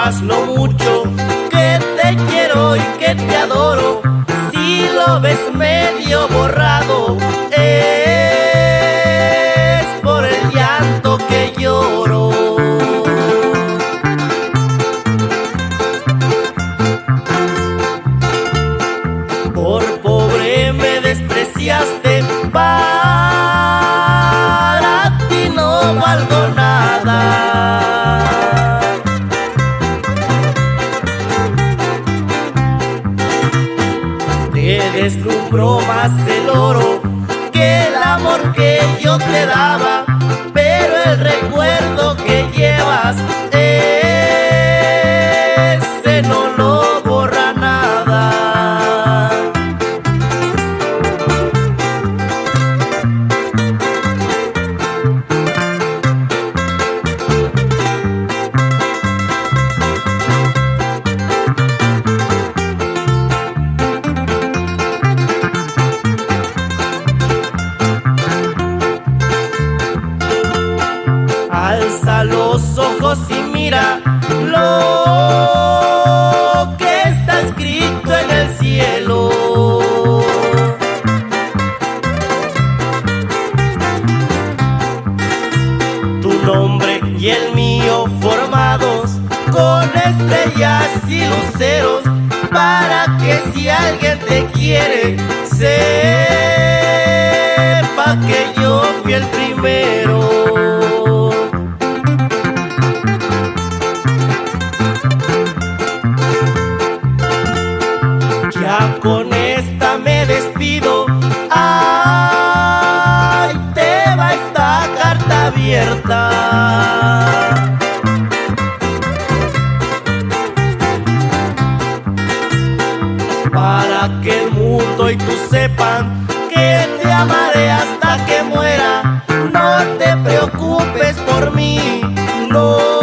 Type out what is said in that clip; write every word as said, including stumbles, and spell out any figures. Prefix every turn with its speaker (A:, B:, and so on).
A: sepas lo mucho que te quiero y que te adoro. Si lo ves medio borrado, es por el llanto que lloro. Por pobre me despreciaste, para ti no valgo nada. Te deslumbró más el oro que el amor que yo te daba, pero el recuerdo que llevas, ese no lo borra nada. Alza los ojos y mira lo que está escrito en el cielo. Tu nombre y el mío formados con estrellas y luceros, para que si alguien te quiere, sepa que yo fui el primero. Ya con esta me despido, ay, te va esta carta abierta. Para que el mundo y tú sepan que te amaré hasta que muera. No te preocupes por mí, no